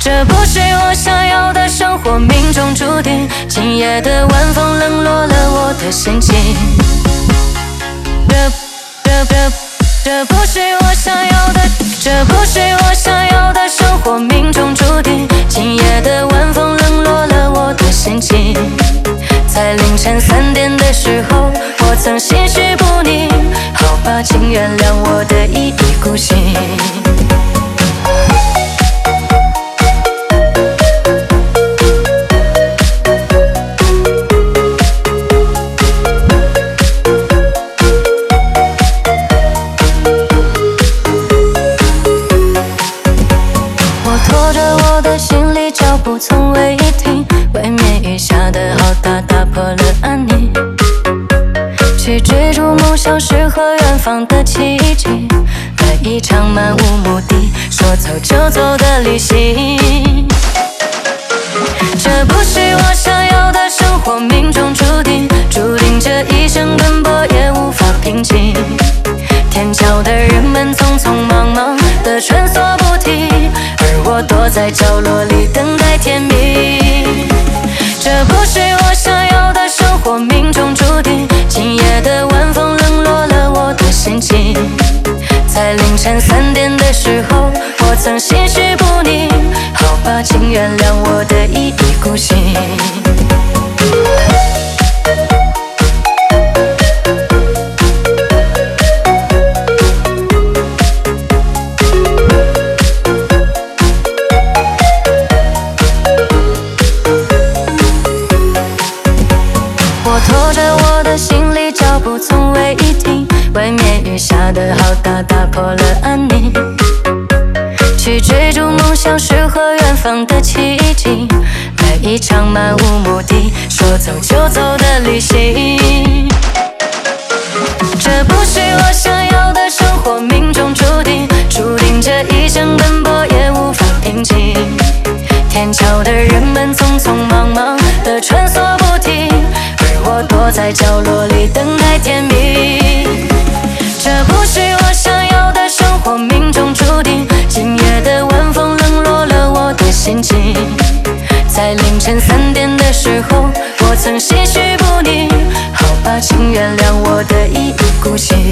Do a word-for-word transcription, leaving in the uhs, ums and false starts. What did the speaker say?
这不是我想要的生活，命中注定。今夜的晚风冷落了我的心情。这这这这不是我想要的，这不是我想要的生活，命中注定。今夜的晚风冷落了我的心情。在凌晨三点的时候，我曾心绪不宁。好吧，请原谅我的一意孤行。拖着我的行李，脚步从未停。外面雨下得好大，打破了安宁。去追逐梦想，诗和远方的奇迹。来一场漫无目的，说走就走的旅行。这不是我想要的生活，命中注定。注定这一生奔波也无法平静。天桥的人们匆匆忙忙的穿梭不停，而我躲在角落里等待天明。这不是我想要的生活，命中注定。今夜的晚风冷落了我的心情。在凌晨三点的时候，我曾心绪不宁。好吧，请原谅我的一意孤行。我拖着我的行李，脚步从未停。外面雨下得好大，打破了安宁。去追逐梦想，诗和远方的奇迹。来一场漫无目的，说走就走的旅行。这不是我想要的生活，命中注定。注定这一生奔波也无法平静。天桥的人们匆匆忙忙的穿梭不停，我躲在角落里等待天明。这不是我想要的生活，命中注定。今夜的晚风冷落了我的心情。在凌晨三点的时候，我曾心绪不宁。好吧，请原谅我的一意孤行。